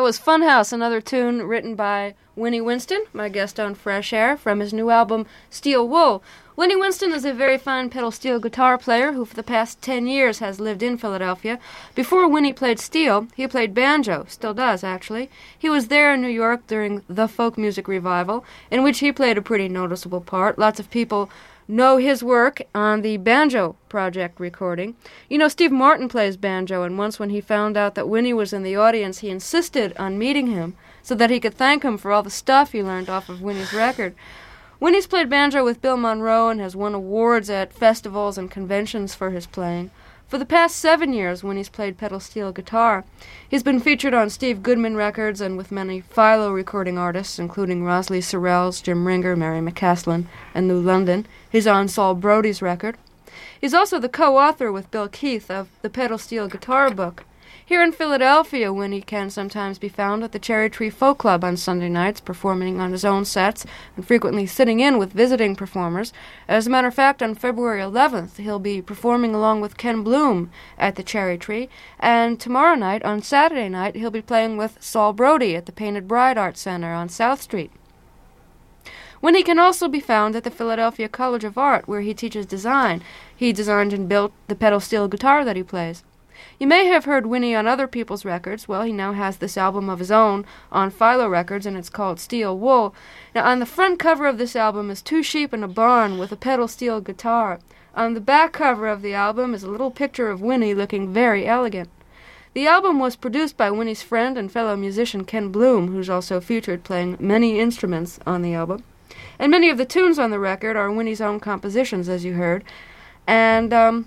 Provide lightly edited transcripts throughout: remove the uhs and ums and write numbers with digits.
was Funhouse, another tune written by Winnie Winston, my guest on Fresh Air, from his new album Steel Wool. Winnie Winston is a very fine pedal steel guitar player who for the past 10 years has lived in Philadelphia. Before Winnie played steel, he played banjo, still does actually. He was there in New York during the folk music revival, in which he played a pretty noticeable part. Lots of people know his work on the Banjo Project recording. You know, Steve Martin plays banjo, and once when he found out that Winnie was in the audience, he insisted on meeting him so that he could thank him for all the stuff he learned off of Winnie's record. Winnie's played banjo with Bill Monroe and has won awards at festivals and conventions for his playing. For the past 7 years, Winnie's played pedal steel guitar. He's been featured on Steve Goodman records and with many Philo recording artists, including Rosalie Sorrells, Jim Ringer, Mary McCaslin, and New London. He's on Saul Brody's record. He's also the co-author with Bill Keith of the Pedal Steel Guitar Book. Here in Philadelphia, Winnie can sometimes be found at the Cherry Tree Folk Club on Sunday nights, performing on his own sets and frequently sitting in with visiting performers. As a matter of fact, on February 11th, he'll be performing along with Ken Bloom at the Cherry Tree, and tomorrow night, on Saturday night, he'll be playing with Saul Brody at the Painted Bride Art Center on South Street. Winnie can also be found at the Philadelphia College of Art, where he teaches design. He designed and built the pedal steel guitar that he plays. You may have heard Winnie on other people's records. Well, he now has this album of his own on Philo Records, and it's called Steel Wool. Now, on the front cover of this album is 2 sheep in a barn with a pedal steel guitar. On the back cover of the album is a little picture of Winnie looking very elegant. The album was produced by Winnie's friend and fellow musician Ken Bloom, who's also featured playing many instruments on the album. And many of the tunes on the record are Winnie's own compositions, as you heard. And,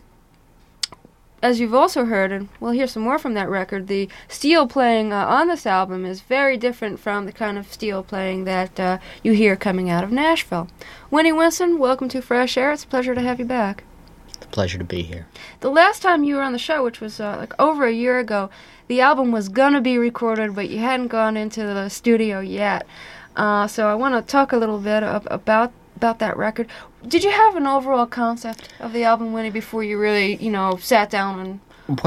as you've also heard, and we'll hear some more from that record, the steel playing on this album is very different from the kind of steel playing that you hear coming out of Nashville. Winnie Winston, welcome to Fresh Air. It's a pleasure to have you back. It's a pleasure to be here. The last time you were on the show, which was like over a year ago, the album was going to be recorded, but you hadn't gone into the studio yet. So I want to talk a little bit about that record. Did you have an overall concept of the album, Winnie, before you really, sat down and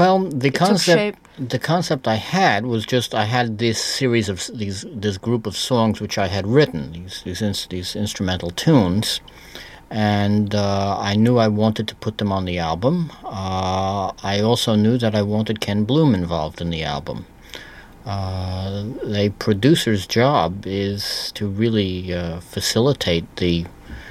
the concept I had was just I had this series of this group of songs which I had written, these instrumental tunes, and I knew I wanted to put them on the album. I also knew that I wanted Ken Bloom involved in the album. A producer's job is to really facilitate the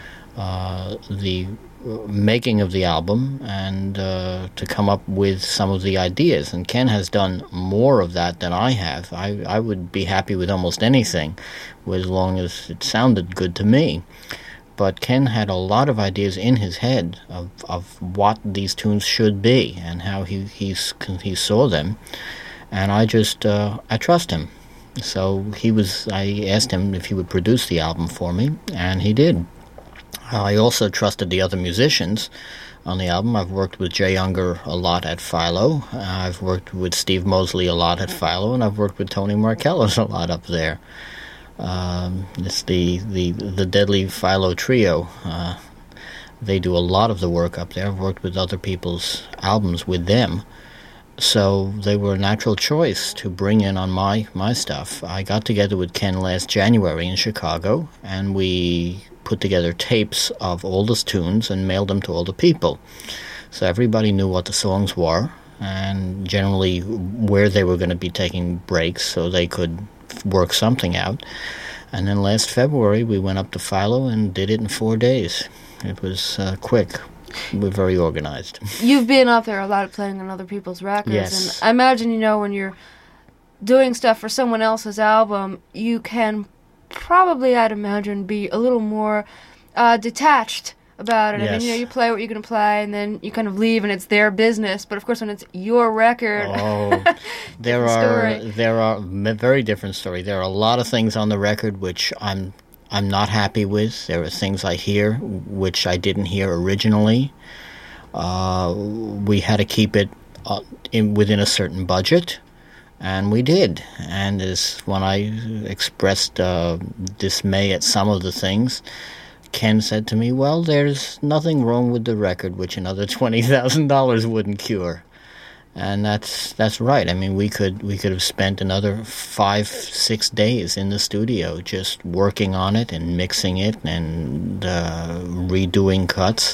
making of the album and to come up with some of the ideas. And Ken has done more of that than I have. I would be happy with almost anything, as long as it sounded good to me. But Ken had a lot of ideas in his head of what these tunes should be and how he saw them. And I trust him. So I asked him if he would produce the album for me, and he did. I also trusted the other musicians on the album. I've worked with Jay Unger a lot at Philo. I've worked with Steve Mosley a lot at Philo, and I've worked with Tony Markellos a lot up there. It's the Deadly Philo Trio. They do a lot of the work up there. I've worked with other people's albums with them. So they were a natural choice to bring in on my stuff. I got together with Ken last January in Chicago, and we put together tapes of all the tunes and mailed them to all the people. So everybody knew what the songs were and generally where they were going to be taking breaks so they could work something out. And then last February we went up to Philo and did it in 4 days. It was quick. We're very organized. You've been up there a lot playing on other people's records. Yes. And I imagine, when you're doing stuff for someone else's album, you can probably, I'd imagine, be a little more detached about it. Yes. I mean, you play what you're going to play, and then you kind of leave, and it's their business. But, of course, when it's your record... Oh, there are very different story. There are a lot of things on the record which I'm not happy with. There are things I hear which I didn't hear originally. We had to keep it within a certain budget, and we did. And when I expressed dismay at some of the things, Ken said to me, well, there's nothing wrong with the record which another $20,000 wouldn't cure. And that's right. I mean, we could have spent another 5-6 days in the studio just working on it and mixing it and redoing cuts.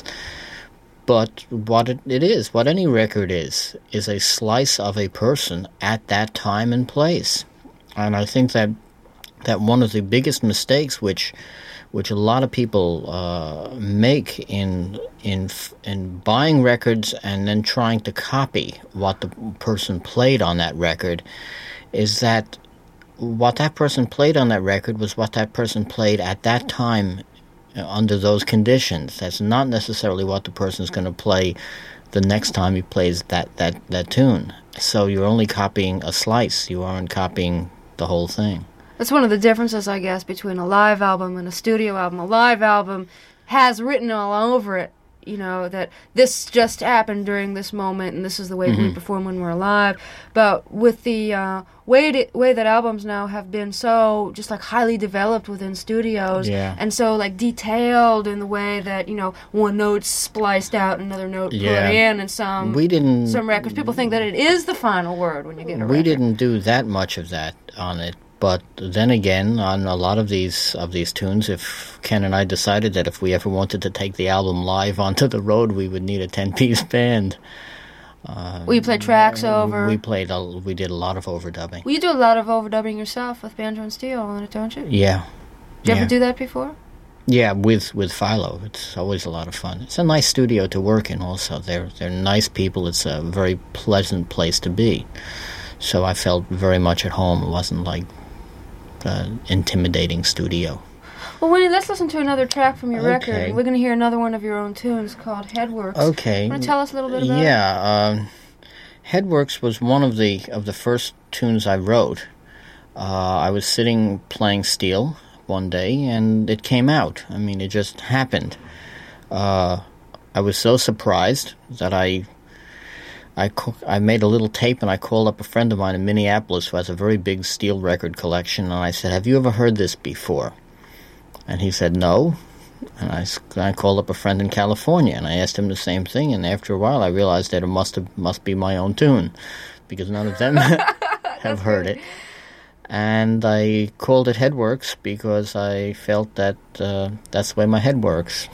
But what what any record is a slice of a person at that time and place. And I think that one of the biggest mistakes which a lot of people make in buying records and then trying to copy what the person played on that record is that what that person played on that record was what that person played at that time under those conditions. That's not necessarily what the person's going to play the next time he plays that tune. So you're only copying a slice. You aren't copying the whole thing. That's one of the differences, I guess, between a live album and a studio album. A live album has written all over it, that this just happened during this moment and this is the way we perform when we're live. But with the way that albums now have been so just like highly developed within studios and so like detailed in the way that, one note's spliced out, another note put in, and some records, people think that it is the final word when you get a record. We didn't do that much of that on it. But then again, on a lot of these tunes, if Ken and I decided that if we ever wanted to take the album live onto the road, we would need a 10-piece band. You play tracks over? We did a lot of overdubbing. Well, you do a lot of overdubbing yourself with banjo and steel, don't you? Yeah. Did you ever do that before? Yeah, with Philo. It's always a lot of fun. It's a nice studio to work in also. They're nice people. It's a very pleasant place to be. So I felt very much at home. It wasn't like intimidating studio. Well, Winnie, let's listen to another track from your record. We're going to hear another one of your own tunes called Headworks. Okay. Want to tell us a little bit about it? Yeah. Headworks was one of the first tunes I wrote. I was sitting playing steel one day, and it came out. I mean, it just happened. I was so surprised that I made a little tape, and I called up a friend of mine in Minneapolis who has a very big steel record collection, and I said, "Have you ever heard this before?" And he said, "No." And I called up a friend in California, and I asked him the same thing, and after a while I realized that it must be my own tune, because none of them have heard it. And I called it Headworks because I felt that that's the way my head works.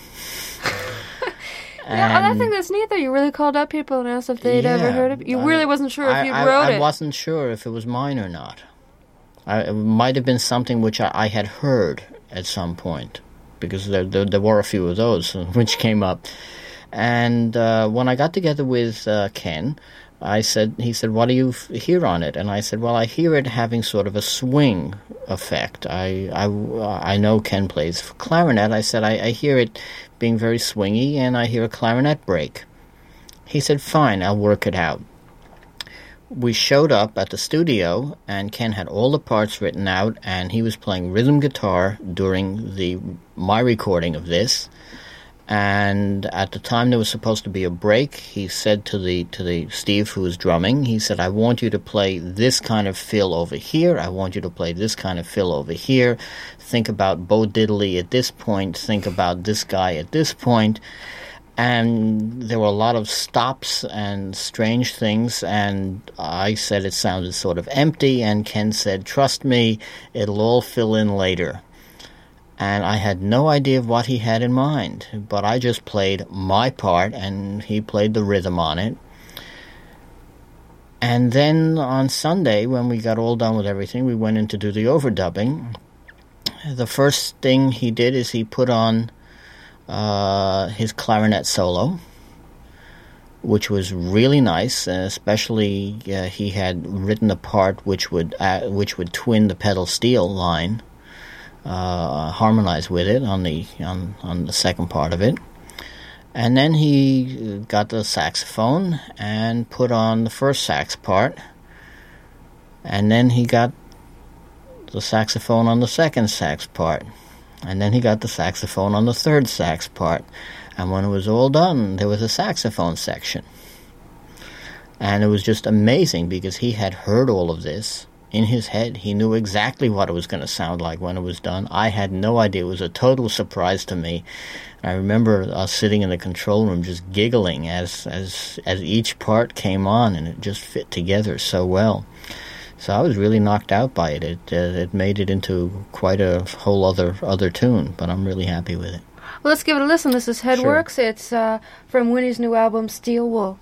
Yeah, I think that's neat that you really called up people and asked if they'd ever heard it. You really wasn't sure if you wrote it. I wasn't sure if it was mine or not. It might have been something which I had heard at some point, because there were a few of those which came up. And when I got together with Ken, he said, "What do you hear on it?" And I said, "Well, I hear it having sort of a swing effect. I know Ken plays clarinet." I said, I hear it being very swingy, and I hear a clarinet break." He said, "Fine, I'll work it out." We showed up at the studio, and Ken had all the parts written out, and he was playing rhythm guitar during my recording of this. And at the time there was supposed to be a break, he said to the Steve who was drumming, he said, "I want you to play this kind of fill over here. I want you to play this kind of fill over here. Think about Bo Diddley at this point. Think about this guy at this point." And there were a lot of stops and strange things, and I said it sounded sort of empty, and Ken said, "Trust me, it'll all fill in later." And I had no idea of what he had in mind, but I just played my part, and he played the rhythm on it. And then on Sunday, when we got all done with everything, we went in to do the overdubbing. The first thing he did is he put on his clarinet solo, which was really nice, especially he had written a part which would twin the pedal steel line. Harmonize with it on the second part of it. And then he got the saxophone and put on the first sax part, and then he got the saxophone on the second sax part, and then he got the saxophone on the third sax part. And when it was all done, there was a saxophone section, and it was just amazing because he had heard all of this in his head. He knew exactly what it was going to sound like when it was done. I had no idea. It was a total surprise to me. I remember us sitting in the control room just giggling as each part came on, and it just fit together so well. So I was really knocked out by it. It made it into quite a whole other tune, but I'm really happy with it. Well, let's give it a listen. This is Headworks. Sure. It's from Winnie's new album, Steel Wool.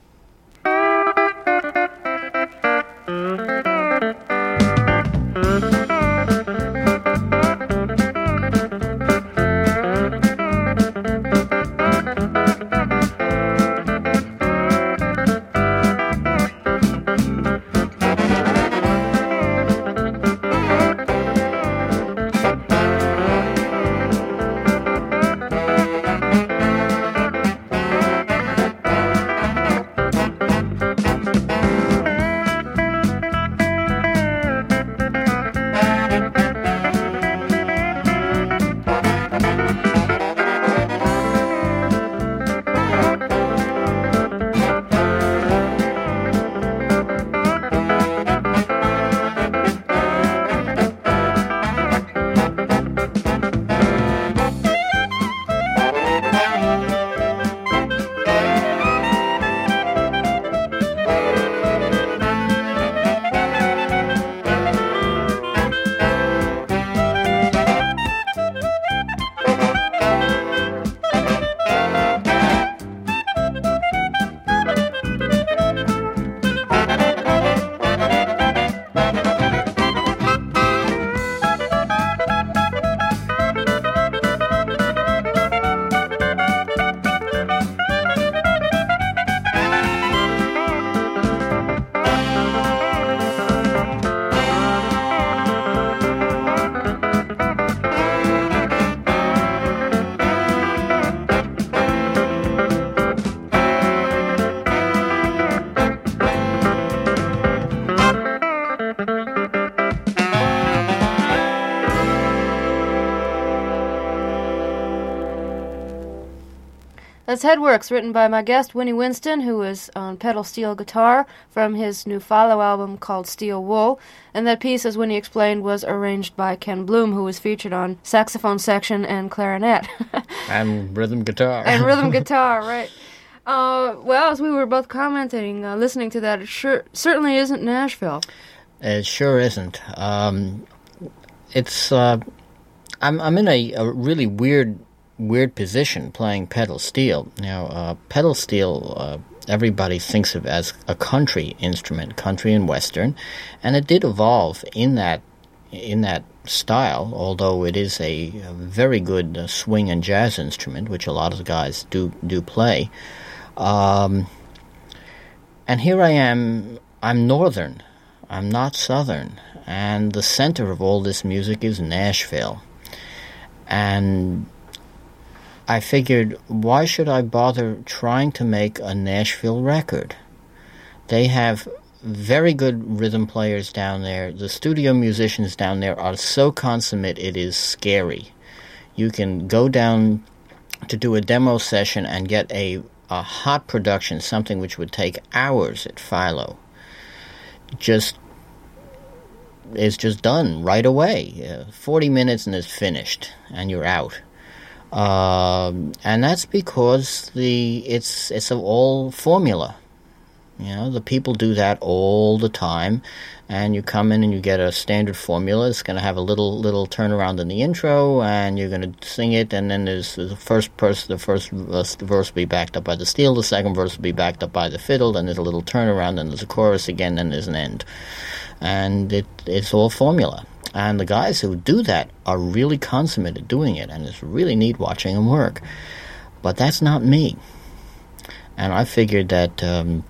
That's Headworks, written by my guest, Winnie Winston, who is on pedal steel guitar from his new follow album called Steel Wool. And that piece, as Winnie explained, was arranged by Ken Bloom, who was featured on saxophone section and clarinet. And rhythm guitar. And rhythm guitar, right. Well, as we were both commenting, listening to that, it certainly isn't Nashville. It sure isn't. It's I'm in a really weird position playing pedal steel. Now, pedal steel, everybody thinks of as a country instrument, country and western, and it did evolve in that style, although it is a very good swing and jazz instrument, which a lot of the guys do play. And here I am, I'm northern, I'm not southern, and the center of all this music is Nashville. And I figured, why should I bother trying to make a Nashville record? They have very good rhythm players down there. The studio musicians down there are so consummate, it is scary. You can go down to do a demo session and get a hot production, something which would take hours at Philo. It's just done right away. 40 minutes and it's finished, and you're out. And that's because it's all formula. You know, the people do that all the time, and you come in and you get a standard formula. It's going to have a little turnaround in the intro, and you're going to sing it, and then there's the first verse will be backed up by the steel, the second verse will be backed up by the fiddle, then there's a little turnaround, then there's a chorus again, then there's an end. And it's all formula. And the guys who do that are really consummate at doing it, and it's really neat watching them work. But that's not me. And I figured that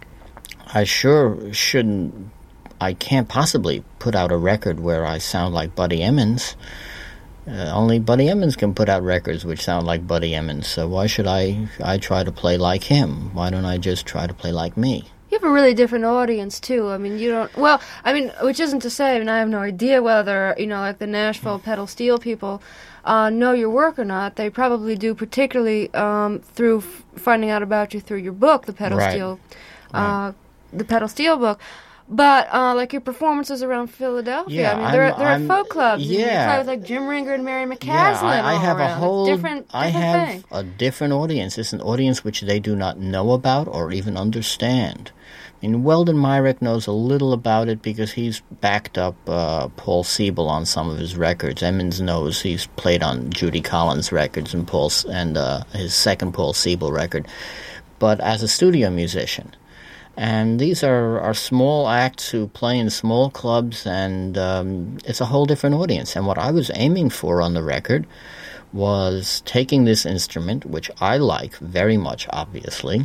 I can't possibly put out a record where I sound like Buddy Emmons. Only Buddy Emmons can put out records which sound like Buddy Emmons, so why should I try to play like him? Why don't I just try to play like me? You have a really different audience, too. I mean, which isn't to say, I have no idea whether, like the Nashville pedal steel people know your work or not. They probably do, particularly through finding out about you through your book, the pedal steel, the pedal steel book. But like your performances around Philadelphia, Yeah, I mean, they're at folk clubs. and yeah. you play with like Jim Ringer and Mary McCaslin. Yeah, I all have around. a whole different I have thing. a different audience. It's an audience which they do not know about or even understand. I mean, Weldon Myrick knows a little about it because he's backed up Paul Siebel on some of his records. Emmons knows he's played on Judy Collins records and his second Paul Siebel record. But as a studio musician. And these are small acts who play in small clubs, and it's a whole different audience. And what I was aiming for on the record was taking this instrument, which I like very much, obviously,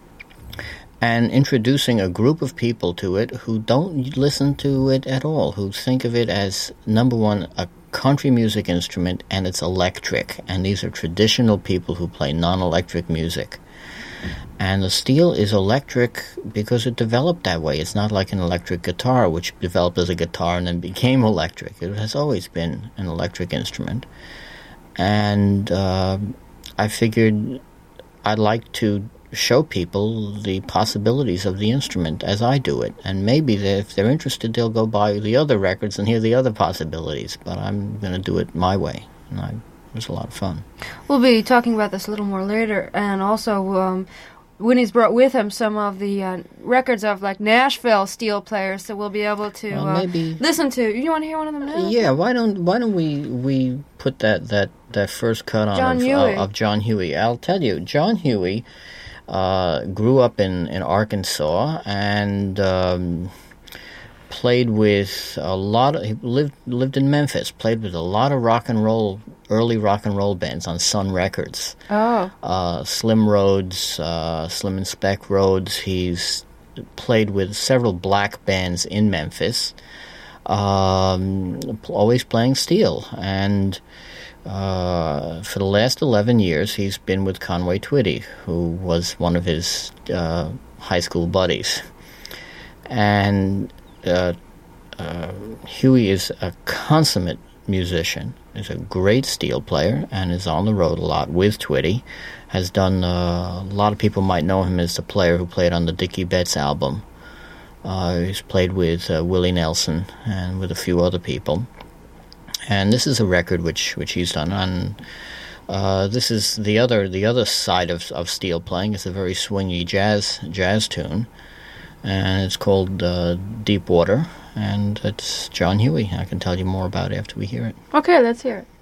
and introducing a group of people to it who don't listen to it at all, who think of it as, number one, a country music instrument, and it's electric. And these are traditional people who play non-electric music. And the steel is electric because it developed that way. It's not like an electric guitar, which developed as a guitar and then became electric. It has always been an electric instrument. And I figured I'd like to show people the possibilities of the instrument as I do it. And maybe if they're interested, they'll go buy the other records and hear the other possibilities. But I'm going to do it my way. And it was a lot of fun. We'll be talking about this a little more later. And also, Winnie's brought with him some of the records of like Nashville steel players, so we'll be able to listen to. You want to hear one of them now? Yeah, why don't we put that first cut on of John Huey? I'll tell you, John Huey grew up in Arkansas and played with a lot of. He lived in Memphis. Played with a lot of early rock and roll bands on Sun Records. Oh. Slim Rhodes, Slim and Spec Rhodes. He's played with several black bands in Memphis, always playing steel. And for the last 11 years, he's been with Conway Twitty, who was one of his high school buddies. And Huey is a consummate musician. He's a great steel player and is on the road a lot with Twitty. Has done a lot of people might know him as the player who played on the Dickie Betts album. He's played with Willie Nelson and with a few other people. And this is a record which he's done on. This is the other side of steel playing. It's a very swingy jazz tune, and it's called Deep Water. And it's John Huey. I can tell you more about it after we hear it. Okay, let's hear it.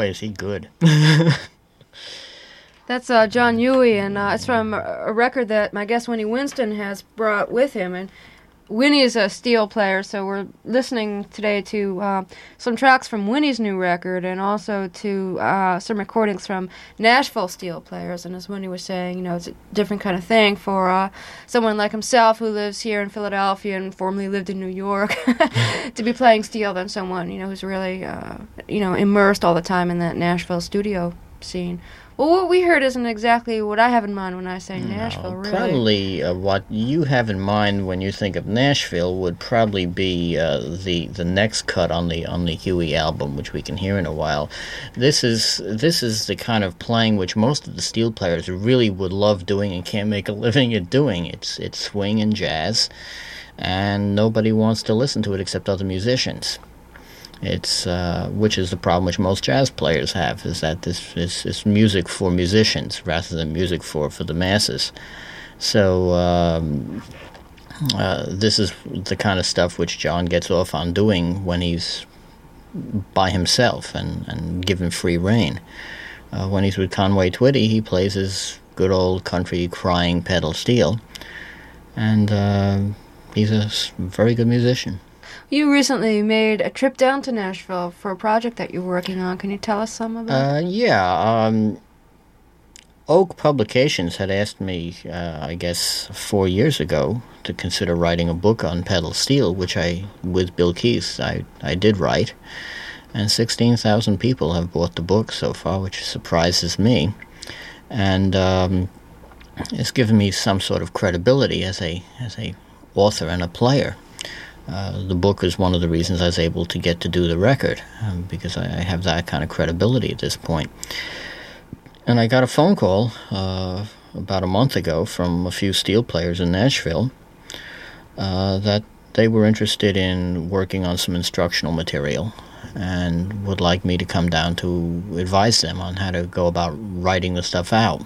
boy, is he good. That's John Huey, and it's from a record that my guest Winnie Winston has brought with him. And Winnie is a steel player, so we're listening today to some tracks from Winnie's new record and also to some recordings from Nashville steel players. And as Winnie was saying, you know, it's a different kind of thing for someone like himself who lives here in Philadelphia and formerly lived in New York to be playing steel than someone, you know, who's really, immersed all the time in that Nashville studio scene. Well, what we heard isn't exactly what I have in mind when I say Nashville, really. Probably what you have in mind when you think of Nashville would probably be the next cut on the Huey album, which we can hear in a while. This is the kind of playing which most of the steel players really would love doing and can't make a living at doing. It's swing and jazz, and nobody wants to listen to it except other musicians. It's which is the problem which most jazz players have, is that this is music for musicians rather than music for the masses. So this is the kind of stuff which John gets off on doing when he's by himself and given free rein. When he's with Conway Twitty, he plays his good old country crying pedal steel, and he's a very good musician. You recently made a trip down to Nashville for a project that you're working on. Can you tell us some about it? Yeah. Oak Publications had asked me, I guess, 4 years ago to consider writing a book on pedal steel, which with Bill Keith, I did write. And 16,000 people have bought the book so far, which surprises me. And it's given me some sort of credibility as a author and a player. The book is one of the reasons I was able to get to do the record, because I have that kind of credibility at this point. And I got a phone call about a month ago from a few steel players in Nashville that they were interested in working on some instructional material and would like me to come down to advise them on how to go about writing the stuff out.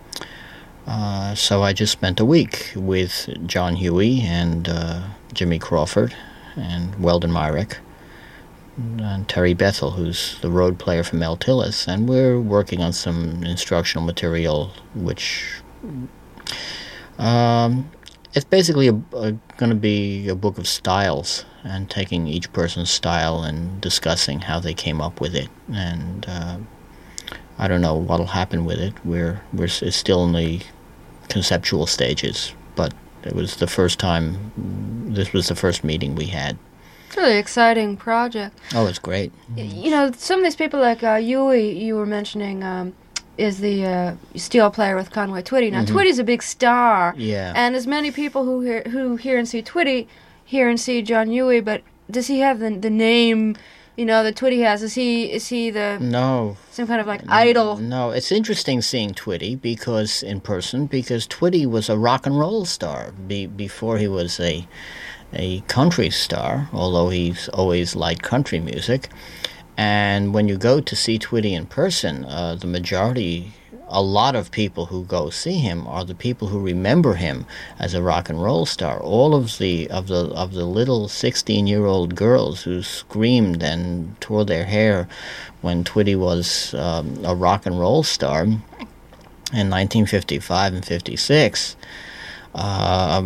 So I just spent a week with John Huey and Jimmy Crawford and Weldon Myrick and Terry Bethel, who's the road player from El Tillis, and we're working on some instructional material which it's basically going to be a book of styles and taking each person's style and discussing how they came up with it. And I don't know what'll happen with it. It's still in the conceptual stages, but it was the first time. This was the first meeting we had. It's a really exciting project. Oh, it's great. You know, some of these people like Huey, you were mentioning, is the steel player with Conway Twitty. Now, Twitty's a big star. Yeah. And as many people who hear and see Twitty hear and see John Huey, but does he have the name, you know, that Twitty has? Is he the... No. Some kind of, like, idol? No, it's interesting seeing Twitty in person, because Twitty was a rock and roll star before he was a country star, although he's always liked country music. And when you go to see Twitty in person, the majority... A lot of people who go see him are the people who remember him as a rock and roll star. All of the little 16-year-old girls who screamed and tore their hair when Twitty was a rock and roll star in 1955 and 56 are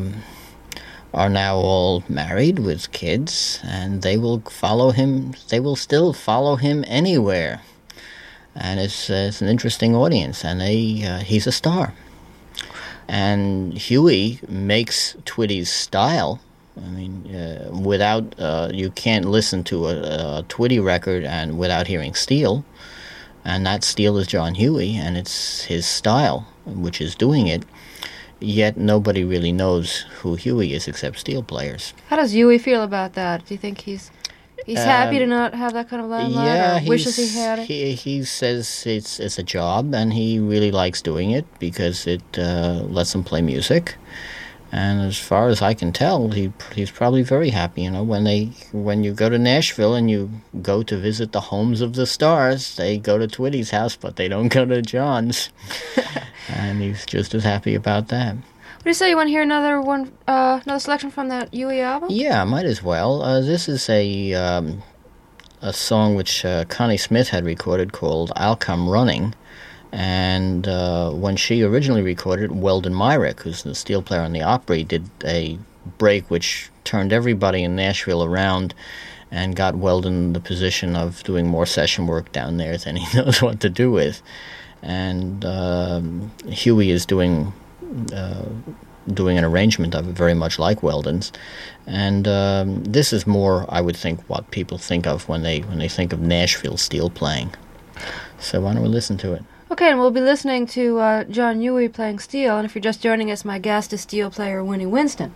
now all married with kids, and they will follow him. They will still follow him anywhere. And it's an interesting audience, and he's a star. And Huey makes Twitty's style. I mean, you can't listen to a Twitty record and without hearing steel, and that steel is John Huey, and it's his style which is doing it. Yet nobody really knows who Huey is except steel players. How does Huey feel about that? Do you think he's happy to not have that kind of limelight, or wishes he had it? He says it's a job, and he really likes doing it because it lets him play music. And as far as I can tell, he's probably very happy. You know, when you go to Nashville and you go to visit the homes of the stars, they go to Twitty's house, but they don't go to John's. And he's just as happy about that. What do you say? You want to hear another selection from that Huey album? Yeah, might as well. This is a a song which Connie Smith had recorded called "I'll Come Running," and when she originally recorded it, Weldon Myrick, who's the steel player on the Opry, did a break which turned everybody in Nashville around and got Weldon the position of doing more session work down there than he knows what to do with. And Huey is doing an arrangement of it very much like Weldon's. And this is more, I would think, what people think of when they think of Nashville steel playing. So why don't we listen to it? Okay, and we'll be listening to John Huey playing steel, and if you're just joining us, my guest is steel player Winnie Winston.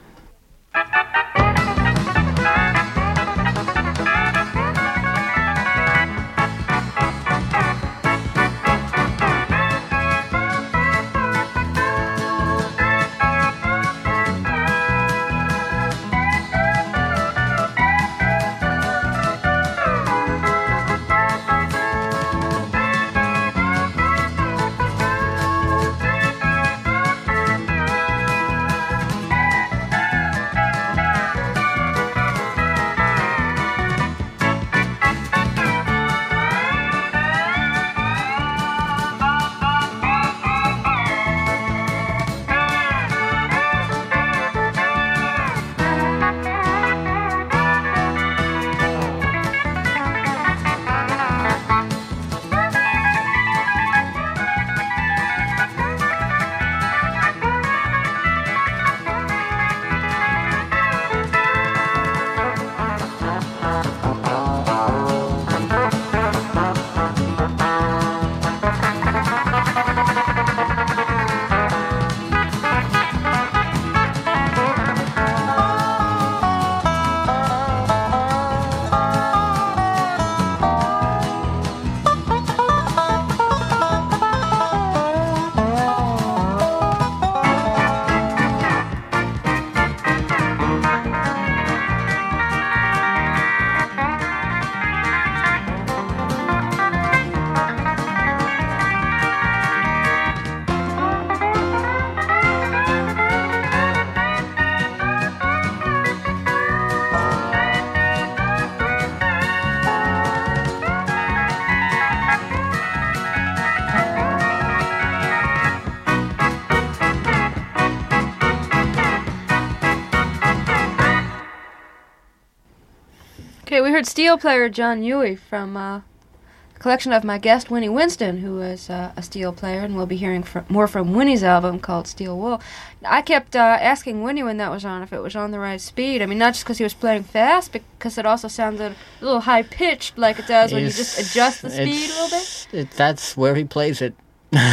Okay, we heard steel player John Huey from a collection of my guest Winnie Winston, who is a steel player, and we'll be hearing more from Winnie's album called Steel Wool. I kept asking Winnie when that was on if it was on the right speed. I mean, not just because he was playing fast, but because it also sounded a little high-pitched like it does when you just adjust the speed a little bit. That's where he plays it.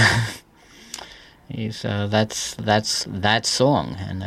He's that's that song, and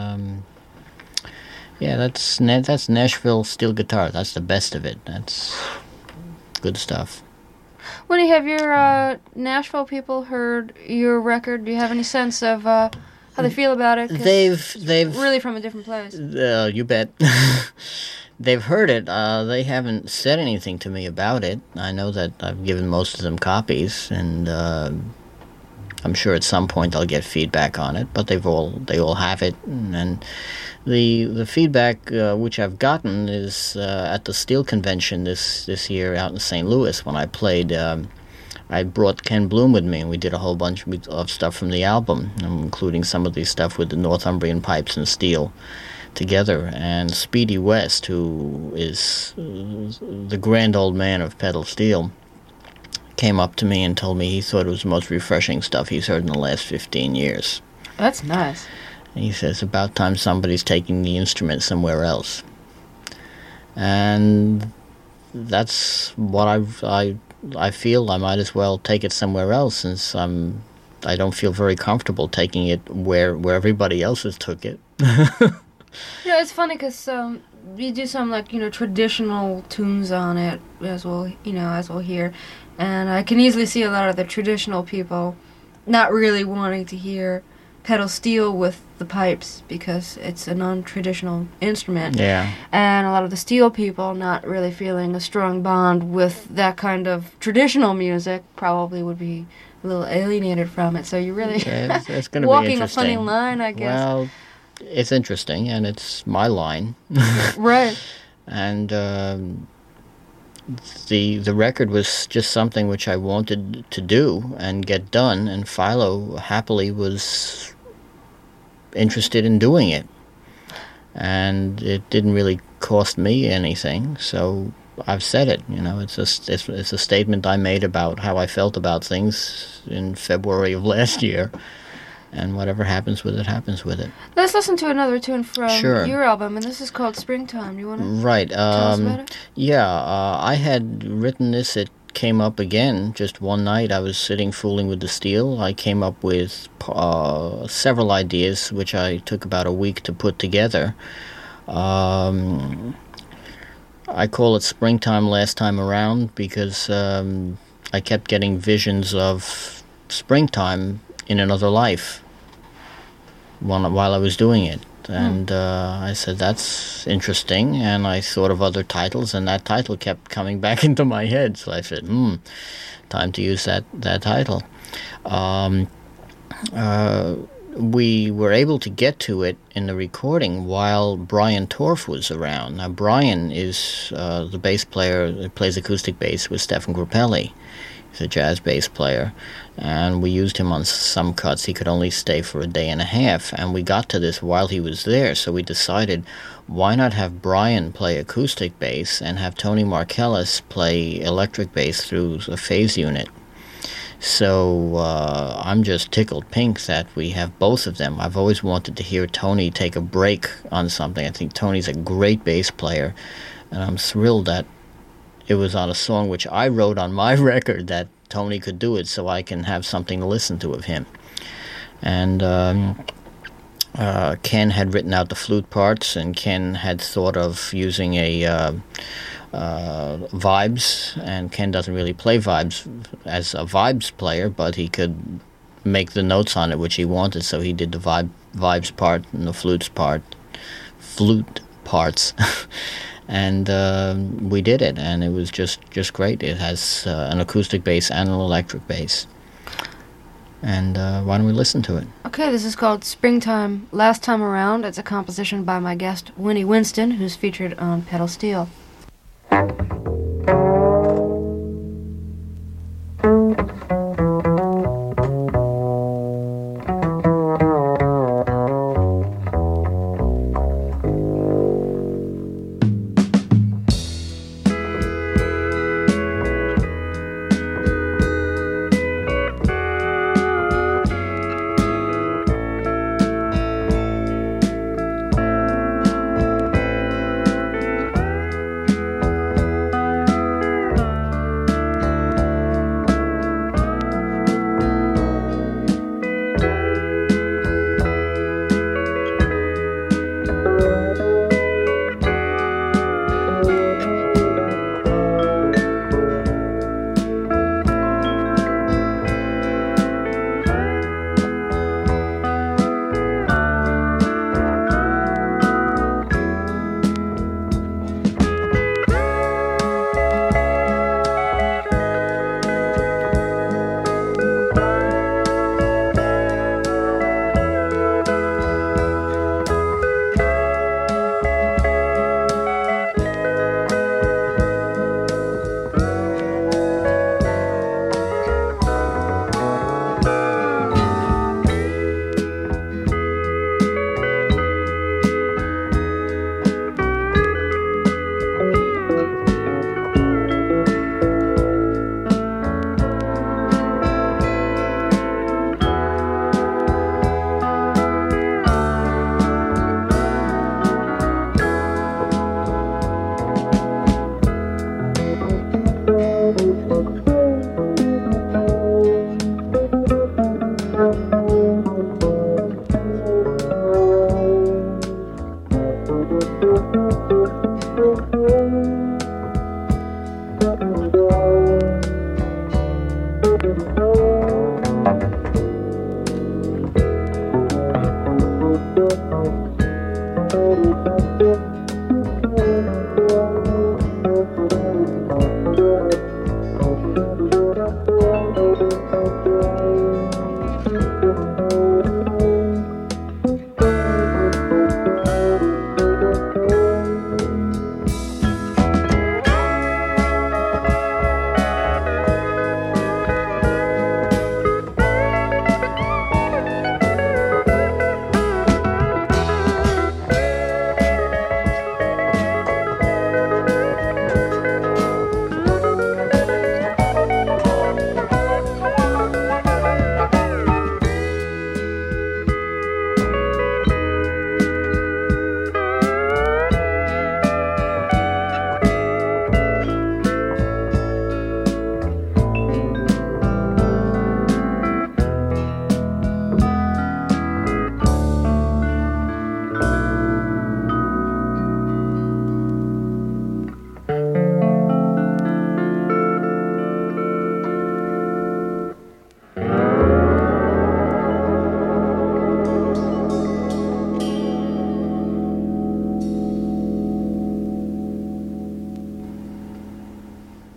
that's Nashville steel guitar. That's the best of it. That's good stuff. Winnie, have your Nashville people heard your record? Do you have any sense of how they feel about it? They've really from a different place. You bet. They've heard it. They haven't said anything to me about it. I know that I've given most of them copies, and I'm sure at some point I'll get feedback on it. But they all have it, and the feedback which I've gotten is at the Steel Convention this year out in St. Louis when I played. I brought Ken Bloom with me, and we did a whole bunch of stuff from the album, including some of the stuff with the Northumbrian pipes and steel together. And Speedy West, who is the grand old man of pedal steel, came up to me and told me he thought it was the most refreshing stuff he's heard in the last 15 years. That's nice. He says, about time somebody's taking the instrument somewhere else. And that's what I feel I might as well take it somewhere else, since I don't feel very comfortable taking it where everybody else has took it. It's funny because you do some traditional tunes on it as we'll hear, and I can easily see a lot of the traditional people not really wanting to hear pedal steel with the pipes because it's a non-traditional instrument. Yeah. And a lot of the steel people not really feeling a strong bond with that kind of traditional music probably would be a little alienated from it. So you really it's gonna walking be a funny line, I guess. Well, it's interesting, and it's my line. Right. And the record was just something which I wanted to do and get done, and Philo happily was interested in doing it, and it didn't really cost me anything. So I've said it. It's a statement I made about how I felt about things in February of last year. And whatever happens with it, happens with it. Let's listen to another tune from Sure. your album, and this is called Springtime. Do you want to Right. tell us about it? Yeah, I had written this. It came up again just one night. I was sitting fooling with the steel. I came up with several ideas, which I took about a week to put together. I call it Springtime last time around because I kept getting visions of springtime in another life while I was doing it. And I said, that's interesting, and I thought of other titles, and that title kept coming back into my head. So I said, time to use that title. We were able to get to it in the recording while Brian Torf was around. Now, Brian is the bass player that plays acoustic bass with Stefan Grappelli. He's a jazz bass player, and we used him on some cuts. He could only stay for a day and a half, and we got to this while he was there, so we decided, why not have Brian play acoustic bass and have Tony Markellis play electric bass through a phase unit? So I'm just tickled pink that we have both of them. I've always wanted to hear Tony take a break on something. I think Tony's a great bass player, and I'm thrilled that it was on a song which I wrote on my record that Tony could do it, so I can have something to listen to of him. And Ken had written out the flute parts, and Ken had thought of using a vibes, and Ken doesn't really play vibes as a vibes player, but he could make the notes on it which he wanted, so he did the vibes part and the flute parts. And we did it, and it was just great. It has an acoustic bass and an electric bass. And why don't we listen to it? Okay, this is called Springtime Last Time Around. It's a composition by my guest, Winnie Winston, who's featured on Pedal Steel.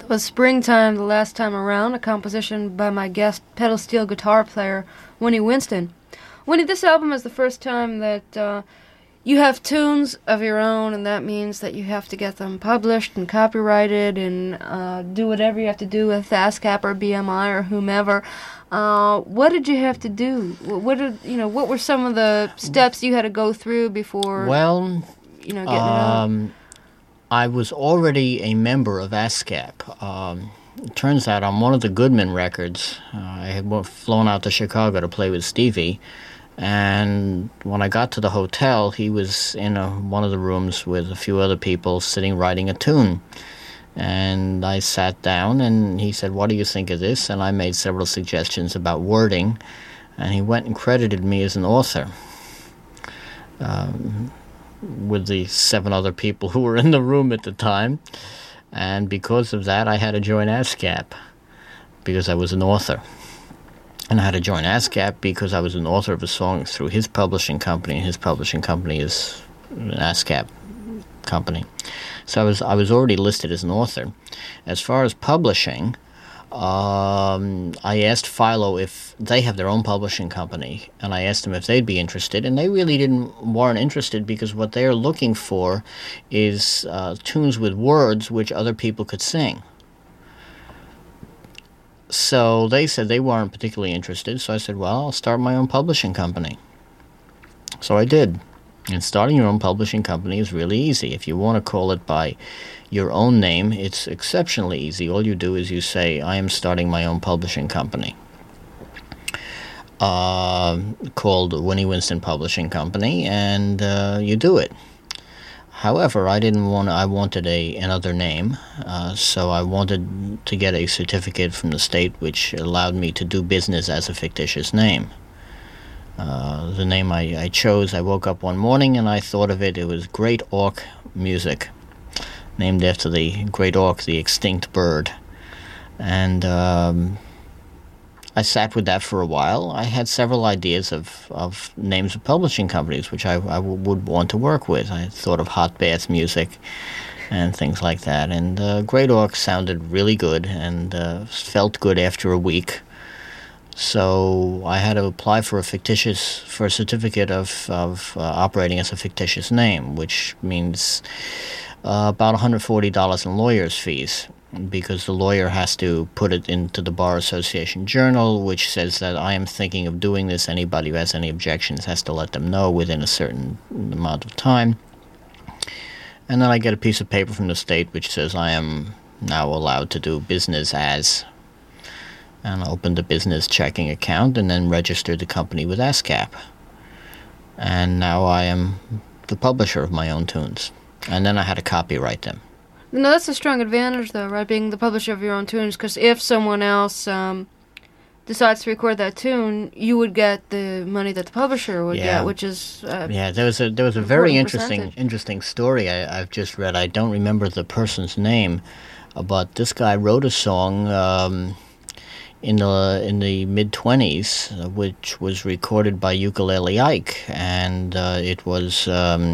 was Springtime the last time around, a composition by my guest pedal steel guitar player, Winnie Winston. Winnie, this album is the first time that you have tunes of your own, and that means that you have to get them published and copyrighted and do whatever you have to do with ASCAP or BMI or whomever. What did you have to do? What were some of the steps you had to go through before? Well, getting it out? I was already a member of ASCAP. It turns out on one of the Goodman records, I had flown out to Chicago to play with Stevie, and when I got to the hotel, he was in one of the rooms with a few other people sitting writing a tune. And I sat down, and he said, "What do you think of this?" And I made several suggestions about wording, and he went and credited me as an author. With the 7 other people who were in the room at the time. And because of that, I had to join ASCAP, because I was an author. And I had to join ASCAP because I was an author of a song through his publishing company, and his publishing company is an ASCAP company. So I was already listed as an author. As far as publishing, I asked Philo if they have their own publishing company, and I asked them if they'd be interested, and they really weren't interested, because what they're looking for is tunes with words which other people could sing. So they said they weren't particularly interested, so I said, well, I'll start my own publishing company. So I did. And starting your own publishing company is really easy. If you want to call it by your own name, it's exceptionally easy. All you do is you say, I am starting my own publishing company, called Winnie Winston Publishing Company, and you do it. However, I wanted another name, so I wanted to get a certificate from the state which allowed me to do business as a fictitious name. The name I chose, I woke up one morning and I thought of it. It was Great Auk Music, named after the great auk, the extinct bird. And I sat with that for a while. I had several ideas of names of publishing companies which I would want to work with. I thought of Hot Bath Music and things like that. And Great Auk sounded really good and felt good after a week. So I had to apply for a certificate of operating as a fictitious name, which means about $140 in lawyer's fees, because the lawyer has to put it into the Bar Association Journal, which says that I am thinking of doing this. Anybody who has any objections has to let them know within a certain amount of time. And then I get a piece of paper from the state which says I am now allowed to do business as, and I opened a business checking account and then registered the company with ASCAP. And now I am the publisher of my own tunes. And then I had to copyright them. No, that's a strong advantage, though, right? Being the publisher of your own tunes, because if someone else decides to record that tune, you would get the money that the publisher would get, which is there was a very interesting story I've just read. I don't remember the person's name, but this guy wrote a song in the mid-20s, which was recorded by Ukulele Ike, and it was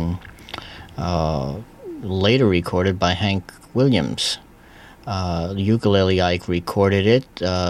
later recorded by Hank Williams. Ukulele Ike recorded it.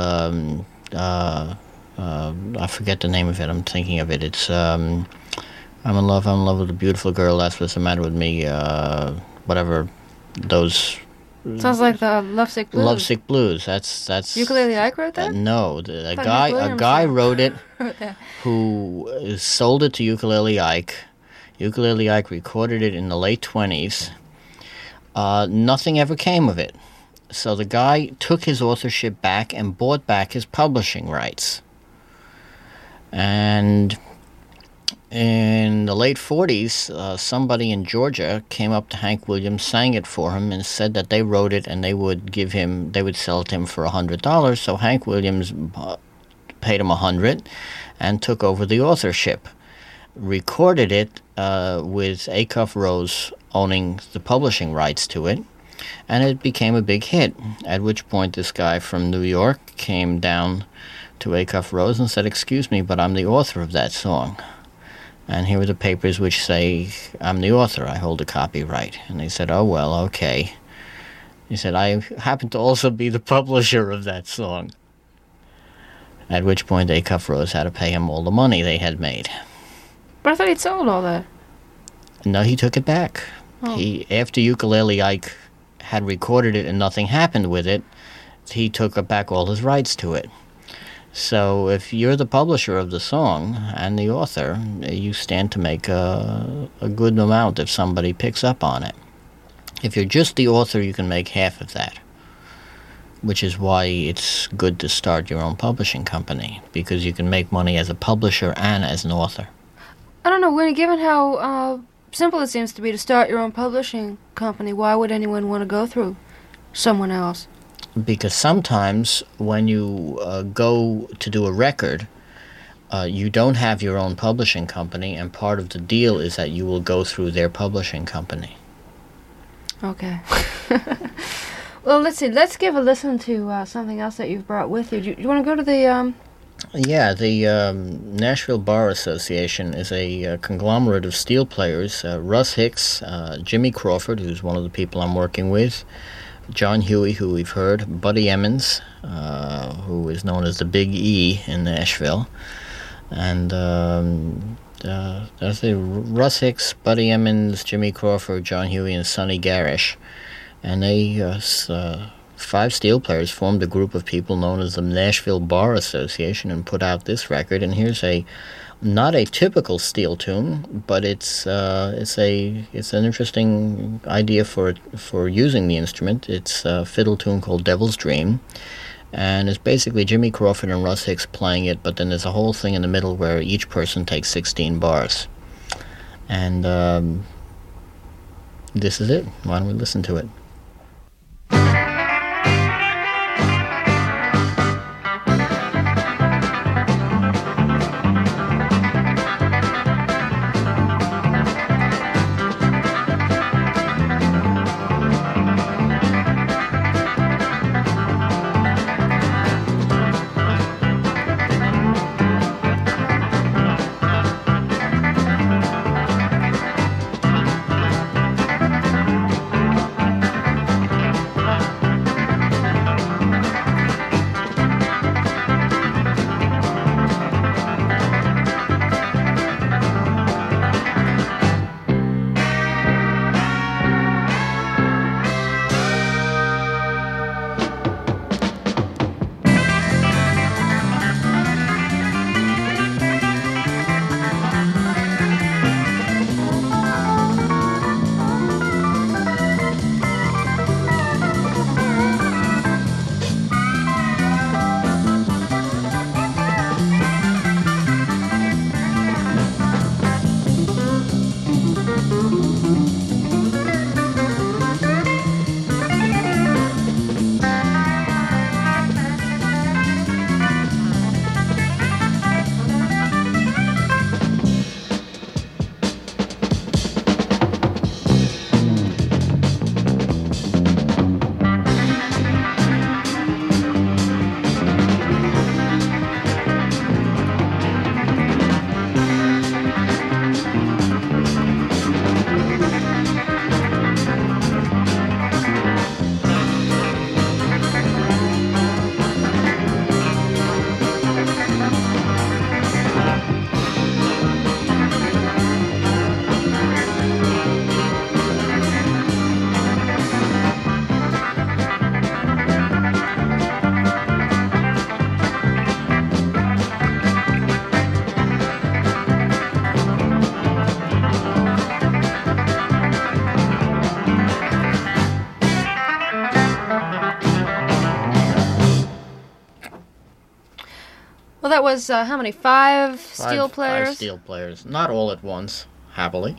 I forget the name of it. I'm thinking of it. It's I'm in love with a beautiful girl. That's what's the matter with me. Whatever those. Sounds like the Lovesick Blues. Lovesick Blues. That's Ukulele Ike wrote that? No, a guy wrote it who sold it to Ukulele Ike. Ukulele Ike recorded it in the late 20s. Nothing ever came of it. So the guy took his authorship back and bought back his publishing rights. And in the late 40s, somebody in Georgia came up to Hank Williams, sang it for him, and said that they wrote it and they would sell it to him for $100. So Hank Williams paid him $100 and took over the authorship. Recorded it with Acuff Rose owning the publishing rights to it, and it became a big hit, at which point this guy from New York came down to Acuff Rose and said, "Excuse me, but I'm the author of that song. And here are the papers which say I'm the author. I hold a copyright." And they said, "Oh, well, okay." He said, I happen to also be the publisher of that song. At which point Acuff Rose had to pay him all the money they had made. But I thought he'd sold all that. No, he took it back. Oh. After Ukulele Ike had recorded it and nothing happened with it, he took back all his rights to it. So if you're the publisher of the song and the author, you stand to make a good amount if somebody picks up on it. If you're just the author, you can make half of that, which is why it's good to start your own publishing company, because you can make money as a publisher and as an author. I don't know, Winnie, given how simple it seems to be to start your own publishing company, why would anyone want to go through someone else? Because sometimes when you go to do a record, you don't have your own publishing company, and part of the deal is that you will go through their publishing company. Okay. Well, let's see. Let's give a listen to something else that you've brought with you. Do you want to go to the... Yeah, the Nashville Bar Association is a conglomerate of steel players. Russ Hicks, Jimmy Crawford, who's one of the people I'm working with, John Huey, who we've heard, Buddy Emmons, who is known as the Big E in Nashville, and that's Russ Hicks, Buddy Emmons, Jimmy Crawford, John Huey, and Sonny Garish. And they, 5 steel players, formed a group of people known as the Nashville Bar Association and put out this record. And here's not a typical steel tune, but it's an interesting idea for using the instrument. It's a fiddle tune called Devil's Dream. And it's basically Jimmy Crawford and Russ Hicks playing it, but then there's a whole thing in the middle where each person takes 16 bars. And this is it. Why don't we listen to it? Well, that was, how many? Five steel players? 5 steel players. Not all at once, happily.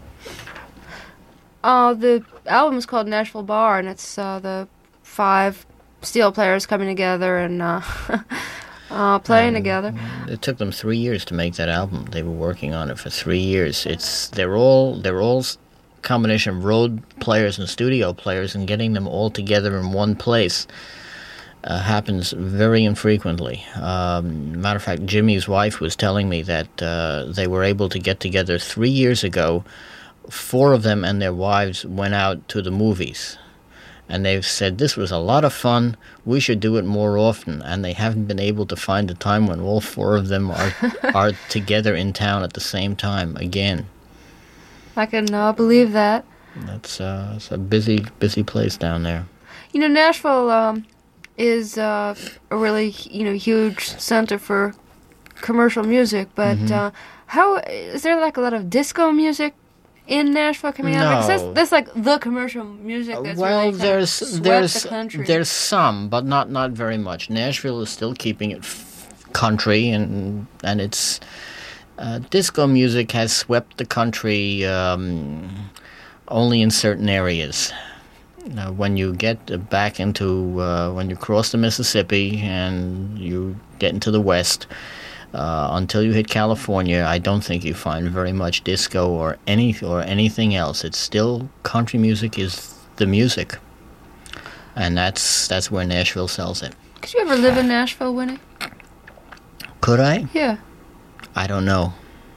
The album is called Nashville Bar, and it's the 5 steel players coming together and playing together. It took them 3 years to make that album. They were working on it for 3 years. They're all combination of road players and studio players, and getting them all together in one place happens very infrequently. Matter of fact, Jimmy's wife was telling me that they were able to get together 3 years ago. 4 of them and their wives went out to the movies. and they've said this was a lot of fun. We should do it more often, and they haven't been able to find a time when all four of them are together in town at the same time again. I can believe that. It's a busy place down there. Nashville is a really huge center for commercial music, but how is there like a lot of disco music in Nashville coming out? Because that's like the commercial music that's really swept the country. There's some, but not very much. Nashville is still keeping it country, and it's disco music has swept the country only in certain areas. When you get back into when you cross the Mississippi and you get into the West. Until you hit California, I don't think you find very much disco or anything else. It's still country music is the music, and that's where Nashville sells it. Could you ever live in Nashville, Winnie? Could I? Yeah. I don't know.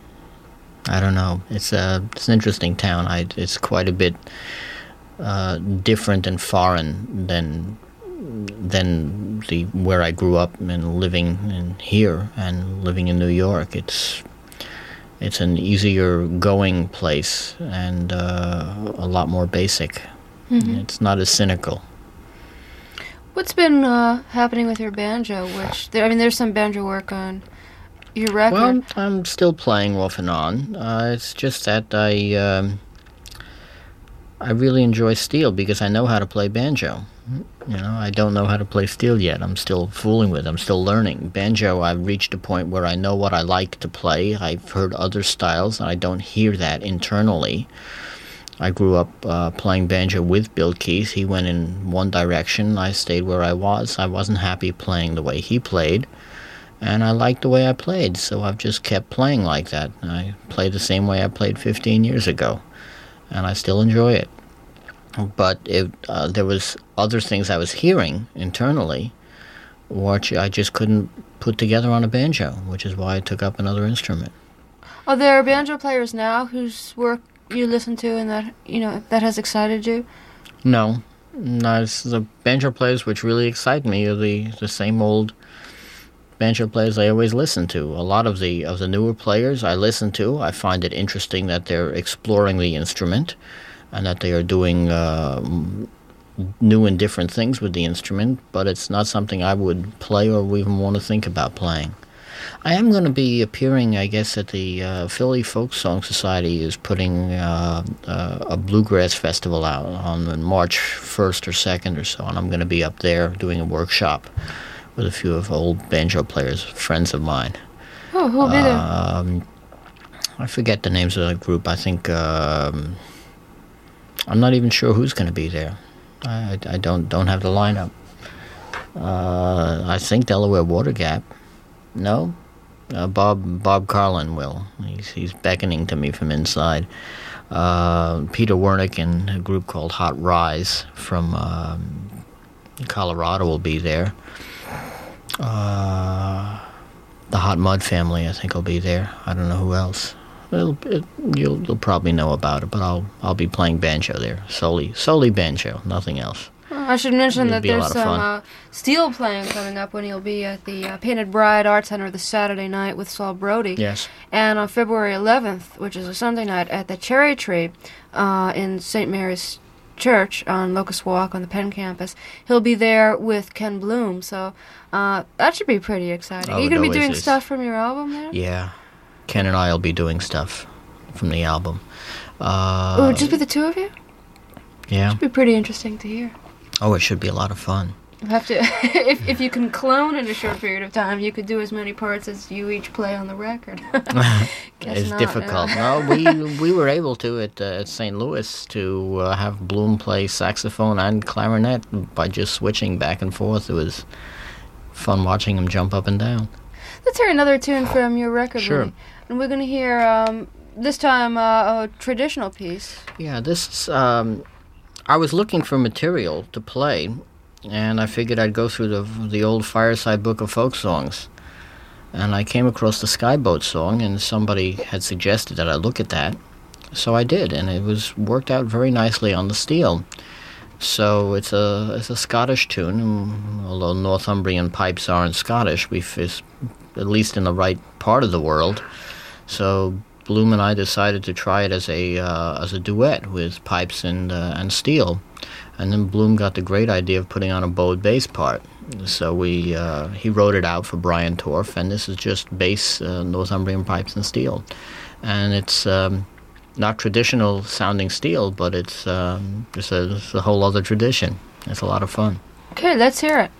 It's an interesting town. It's quite a bit different and foreign than where I grew up and living here and living in New York. It's an easier going place and a lot more basic. Mm-hmm. It's not as cynical. What's been happening with your banjo? There's some banjo work on your record. Well, I'm still playing off and on. It's just that I really enjoy steel because I know how to play banjo. I don't know how to play steel yet. I'm still fooling with it. I'm still learning. Banjo, I've reached a point where I know what I like to play. I've heard other styles, and I don't hear that internally. I grew up playing banjo with Bill Keith. He went in one direction. I stayed where I was. I wasn't happy playing the way he played, and I liked the way I played, so I've just kept playing like that. I play the same way I played 15 years ago, and I still enjoy it. But there was other things I was hearing internally, which I just couldn't put together on a banjo, which is why I took up another instrument. Are there banjo players now whose work you listen to and that has excited you? No, it's the banjo players which really excite me are the same old banjo players I always listen to. A lot of the newer players I listen to, I find it interesting that they're exploring the instrument, and that they are doing new and different things with the instrument, but it's not something I would play or even want to think about playing. I am going to be appearing, I guess, at the Philly Folk Song Society is putting a bluegrass festival out on March 1st or 2nd or so, and I'm going to be up there doing a workshop with a few of old banjo players, friends of mine. Oh, who'll be there? I forget the names of the group. I think... I'm not even sure who's going to be there. I don't have the lineup. I think Delaware Water Gap. No, Bob Carlin will. He's beckoning to me from inside. Peter Wernick and a group called Hot Rise from Colorado will be there. The Hot Mud Family, I think, will be there. I don't know who else. You'll probably know about it, but I'll be playing banjo there, solely banjo, nothing else. I should mention that there's some steel playing coming up when he'll be at the Painted Bride Art Center this Saturday night with Saul Brody. Yes. And on February 11th, which is a Sunday night, at the Cherry Tree in St. Mary's Church on Locust Walk on the Penn campus, he'll be there with Ken Bloom. So that should be pretty exciting. Are you going to be doing stuff from your album there? Yeah. Ken and I will be doing stuff from the album. It would just be the two of you? Yeah. It should be pretty interesting to hear. Oh, it should be a lot of fun. You have to, if you can clone in a short period of time, you could do as many parts as you each play on the record. It's difficult. No, we were able to at St. Louis to have Bloom play saxophone and clarinet by just switching back and forth. It was fun watching him jump up and down. Let's hear another tune from your record. Sure. Lee. And we're going to hear, this time, a traditional piece. Yeah, this is... I was looking for material to play, and I figured I'd go through the old Fireside Book of Folk Songs. And I came across the Skyboat song, and somebody had suggested that I look at that. So I did, and it worked out very nicely on the steel. So it's a Scottish tune, and although Northumbrian pipes aren't Scottish, it's at least in the right part of the world. So Bloom and I decided to try it as a duet with pipes and steel, and then Bloom got the great idea of putting on a bowed bass part. So he wrote it out for Brian Torff, and this is just bass, Northumbrian pipes and steel, and it's not traditional sounding steel, but it's a whole other tradition. It's a lot of fun. Okay, let's hear it.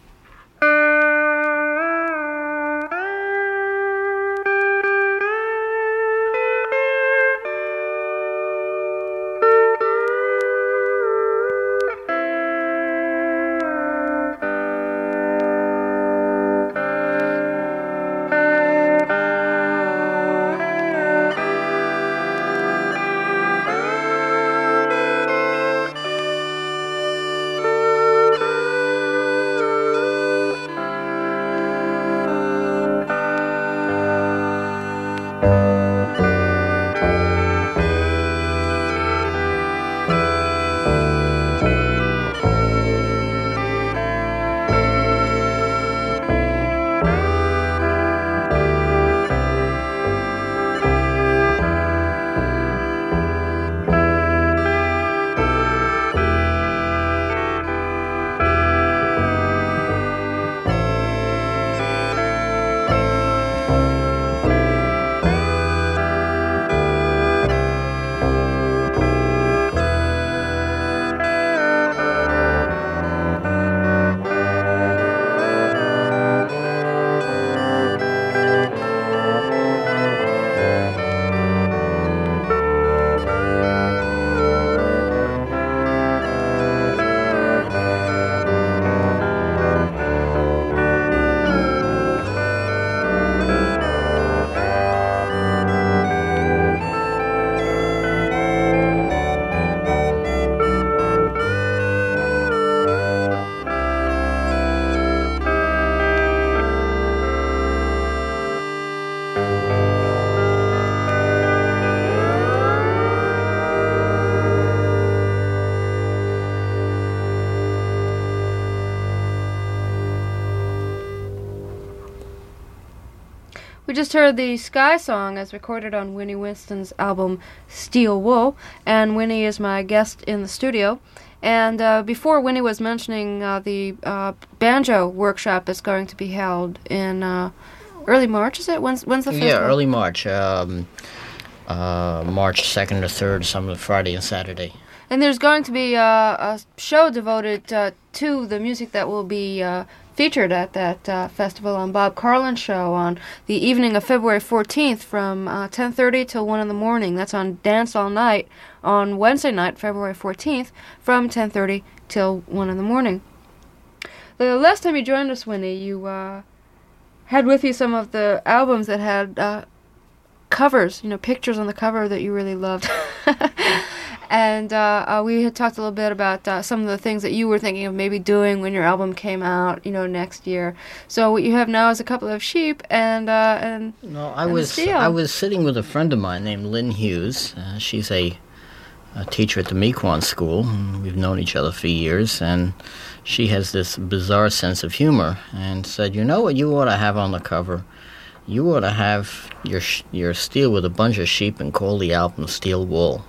We just heard the Sky Song as recorded on Winnie Winston's album Steel Wool, and Winnie is my guest in the studio. And before, Winnie was mentioning the banjo workshop is going to be held in early March, is it? When's the festival? Yeah, early March. March 2nd or 3rd, some Friday and Saturday. And there's going to be a show devoted to the music that will be featured at that festival on Bob Carlin's show on the evening of February 14th from 10:30 till 1 in the morning. That's on Dance All Night on Wednesday night, February 14th, from 10:30 till 1 in the morning. The last time you joined us, Winnie, you had with you some of the albums that had covers, pictures on the cover that you really loved. And we had talked a little bit about some of the things that you were thinking of maybe doing when your album came out, next year. So what you have now is a couple of sheep and no, I was sitting with a friend of mine named Lynn Hughes. She's a teacher at the Mequon School. We've known each other for years, and she has this bizarre sense of humor. And said, "You know what you ought to have on the cover? You ought to have your steel with a bunch of sheep and call the album Steel Wool."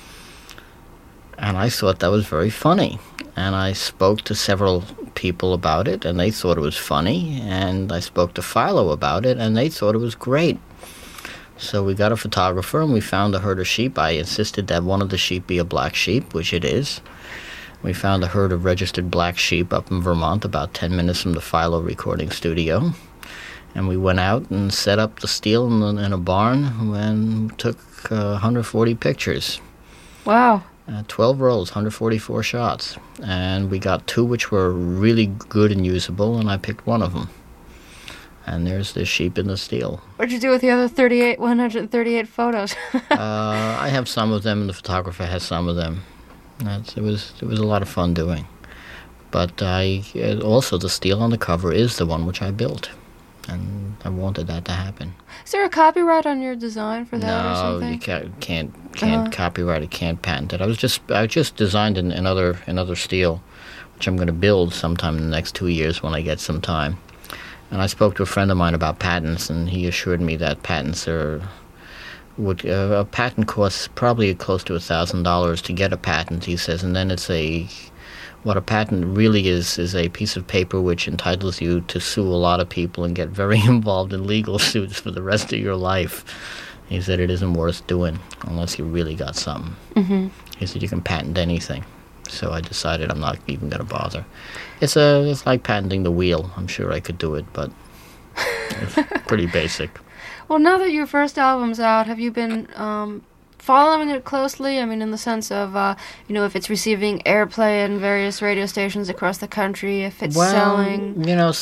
And I thought that was very funny. And I spoke to several people about it, and they thought it was funny. And I spoke to Philo about it, and they thought it was great. So we got a photographer, and we found a herd of sheep. I insisted that one of the sheep be a black sheep, which it is. We found a herd of registered black sheep up in Vermont, about 10 minutes from the Philo recording studio. And we went out and set up the steel in a barn and took 140 pictures. Wow. 12 rolls, 144 shots. And we got 2 which were really good and usable, and I picked one of them. And there's the sheep in the steel. What'd you do with the other 138 photos? I have some of them, and the photographer has some of them. It was a lot of fun doing. But also the steel on the cover is the one which I built. and I wanted that to happen. Is there a copyright on your design for that or No, something? you can't copyright it, can't patent it. I just designed another steel, which I'm going to build sometime in the next 2 years when I get some time. And I spoke to a friend of mine about patents, and he assured me that patents a patent costs probably close to $1,000 to get a patent. He says, and then what a patent really is a piece of paper which entitles you to sue a lot of people and get very involved in legal suits for the rest of your life. He said it isn't worth doing unless you really got something. Mm-hmm. He said you can patent anything. So I decided I'm not even going to bother. It's like patenting the wheel. I'm sure I could do it, but it's pretty basic. Well, now that your first album's out, have you been following it closely? I mean, in the sense of, if it's receiving airplay in various radio stations across the country, if it's selling.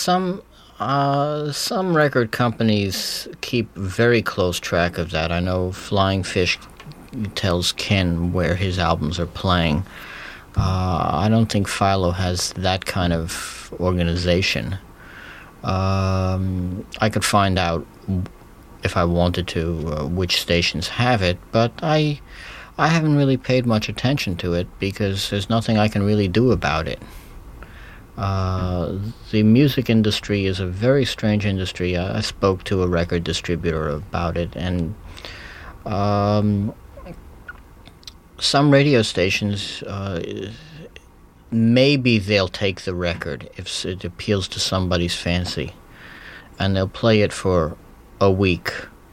Some record companies keep very close track of that. I know Flying Fish tells Ken where his albums are playing. I don't think Philo has that kind of organization. I could find out if I wanted to which stations have it, but I haven't really paid much attention to it because there's nothing I can really do about it. The music industry is a very strange industry. I spoke to a record distributor about it, and some radio stations, maybe they'll take the record if it appeals to somebody's fancy, and they'll play it for a week.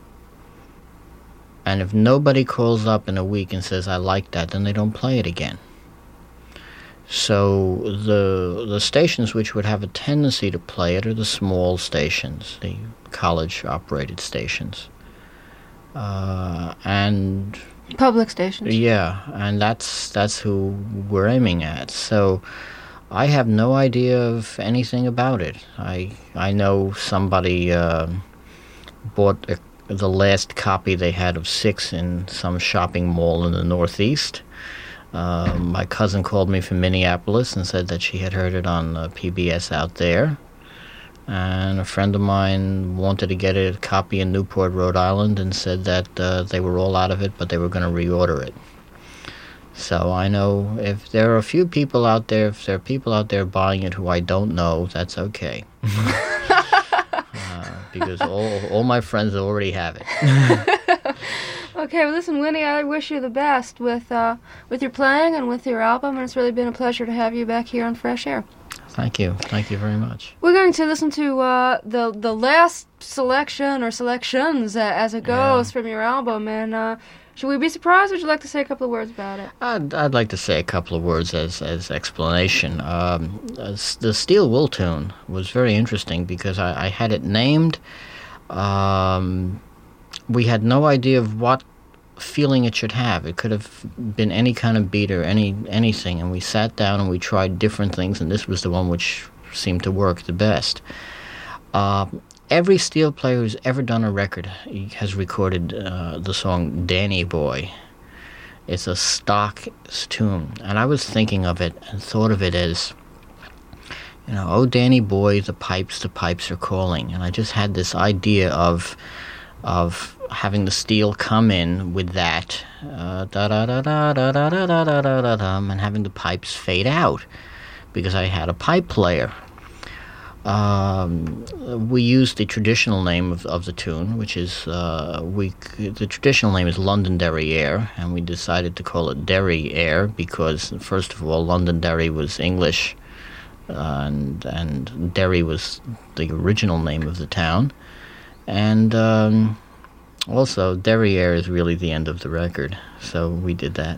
And if nobody calls up in a week and says, I like that, then they don't play it again. So the stations which would have a tendency to play it are the small stations, the college-operated stations. And public stations. Yeah, and that's who we're aiming at. So I have no idea of anything about it. I know somebody bought the last copy they had of Six in some shopping mall in the Northeast. My cousin called me from Minneapolis and said that she had heard it on PBS out there. And a friend of mine wanted to get a copy in Newport, Rhode Island, and said that they were all out of it, but they were going to reorder it. So I know if there are a few people out there, if there are people out there buying it who I don't know, that's okay. Because all my friends already have it. Okay, well, listen, Winnie, I wish you the best with your playing and with your album, and it's really been a pleasure to have you back here on Fresh Air. Thank you very much. We're going to listen to the last selection or selections as it goes from your album, and should we be surprised, or would you like to say a couple of words about it? I'd like to say a couple of words as explanation. The Steel Wool tune was very interesting because I had it named. We had no idea of what feeling it should have. It could have been any kind of beat or anything, and we sat down and we tried different things, and this was the one which seemed to work the best. Every steel player who's ever done a record has recorded the song Danny Boy. It's a stock tune, and I was thinking of it and thought of it as, oh, Danny Boy, the pipes are calling, and I just had this idea of having the steel come in with that da da da da da da da da da da da, and having the pipes fade out because I had a pipe player. We used the traditional name of the tune, which is the traditional name is Londonderry Air, and we decided to call it Derry Air because first of all, Londonderry was English, and Derry was the original name of the town. And also, Derry Air is really the end of the record, so we did that.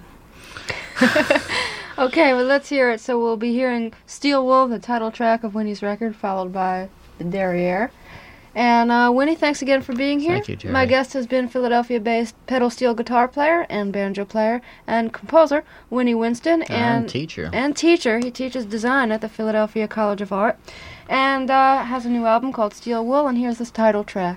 Okay, well, let's hear it. So we'll be hearing Steel Wool, the title track of Winnie's record, followed by the Derry Air. And Winnie, thanks again for being here. Thank you, Jerry. My guest has been Philadelphia-based pedal steel guitar player and banjo player and composer Winnie Winston. And teacher. And teacher. He teaches design at the Philadelphia College of Art. And has a new album called Steel Wool, and here's this title track.